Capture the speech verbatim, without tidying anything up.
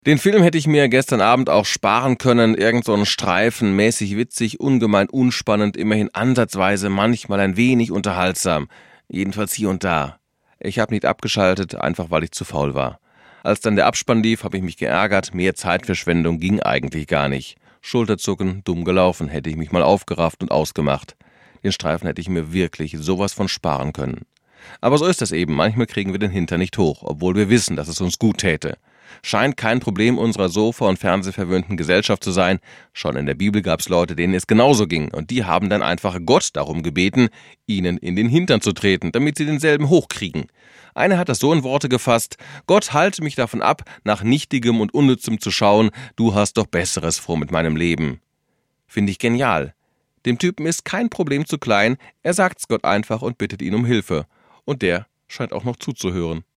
Den Film hätte ich mir gestern Abend auch sparen können. Irgend so ein Streifen, mäßig witzig, ungemein unspannend, immerhin ansatzweise, manchmal ein wenig unterhaltsam. Jedenfalls hier und da. Ich habe nicht abgeschaltet, einfach weil ich zu faul war. Als dann der Abspann lief, habe ich mich geärgert. Mehr Zeitverschwendung ging eigentlich gar nicht. Schulterzucken, dumm gelaufen, hätte ich mich mal aufgerafft und ausgemacht. Den Streifen hätte ich mir wirklich sowas von sparen können. Aber so ist das eben. Manchmal kriegen wir den Hintern nicht hoch, obwohl wir wissen, dass es uns gut täte. Scheint kein Problem unserer sofa- und fernsehverwöhnten Gesellschaft zu sein. Schon in der Bibel gab's Leute, denen es genauso ging. Und die haben dann einfach Gott darum gebeten, ihnen in den Hintern zu treten, damit sie denselben hochkriegen. Einer hat das so in Worte gefasst: Gott, halte mich davon ab, nach Nichtigem und Unnützem zu schauen. Du hast doch Besseres vor mit meinem Leben. Finde ich genial. Dem Typen ist kein Problem zu klein. Er sagt's Gott einfach und bittet ihn um Hilfe. Und der scheint auch noch zuzuhören.